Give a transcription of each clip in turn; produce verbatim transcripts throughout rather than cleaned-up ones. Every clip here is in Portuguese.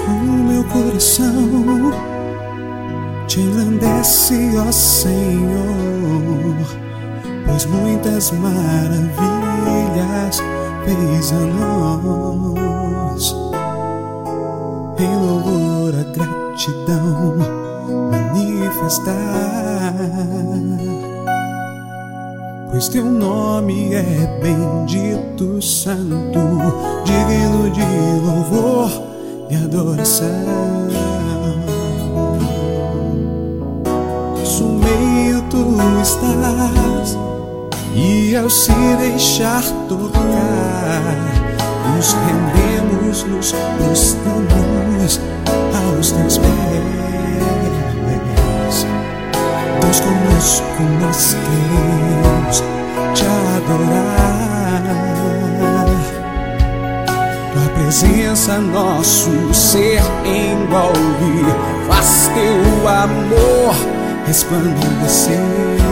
O meu coração te engrandece, ó Senhor, pois muitas maravilhas fez a nós. Em louvor a gratidão manifestar, pois teu nome é bendito, santo, digno de louvor e adoração. Nosso meio tu estás, e ao se deixar tocar, nos rendemos, nos prostramos aos teus pés. Deus, conosco nós queremos te adorar. Tua presença nosso ser envolve, faz teu amor resplandecer.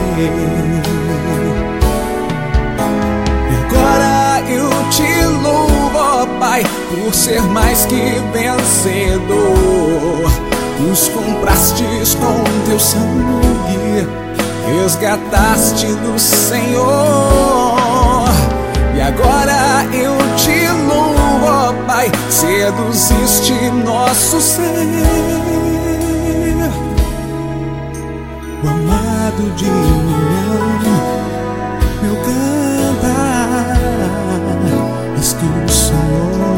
E agora eu te louvo, ó Pai, por ser mais que vencedor. Nos comprastes com teu sangue, resgataste do Senhor. E agora eu te louvo, ó Pai, seduziste nosso ser. O amado de minha alma, meu cantar, és tu, Senhor.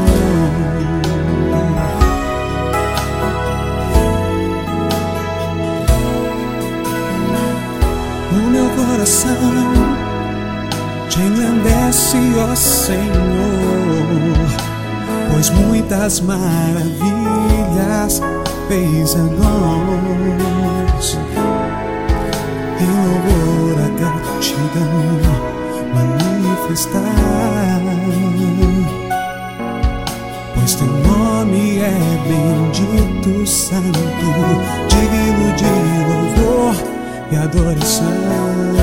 O meu coração te engrandece, ó Senhor, pois muitas maravilhas fez a nós. Em louvor a gratidão manifestar, pois teu nome é bendito, santo, digno de louvor e adoração.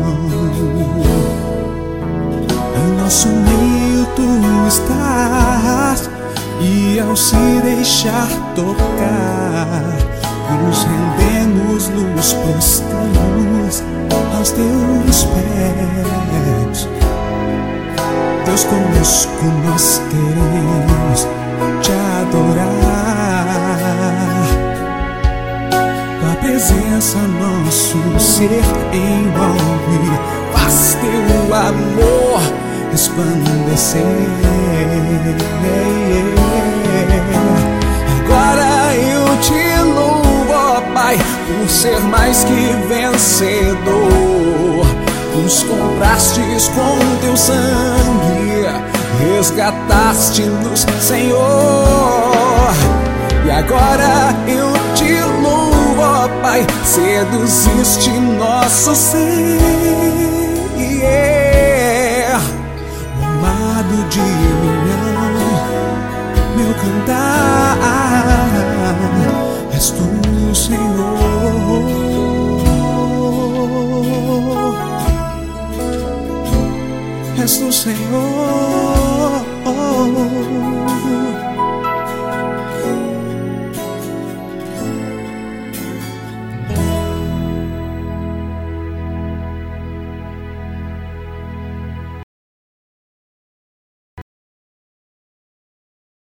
Em nosso meio tu estás, e ao se deixar tocar, nos rendemos, nos prostramos aos teus pés. Deus, conosco nós queremos te adorar. Tua presença nosso ser envolve, faz teu amor resplandecer. Agora eu te louvo, ó Pai, por ser mais que vencedor. Nos comprastes com teu sangue, resgataste-nos, Senhor. E agora eu te louvo, ó Pai, seduziste nosso ser. Yeah. O amado de minha alma, meu cantar,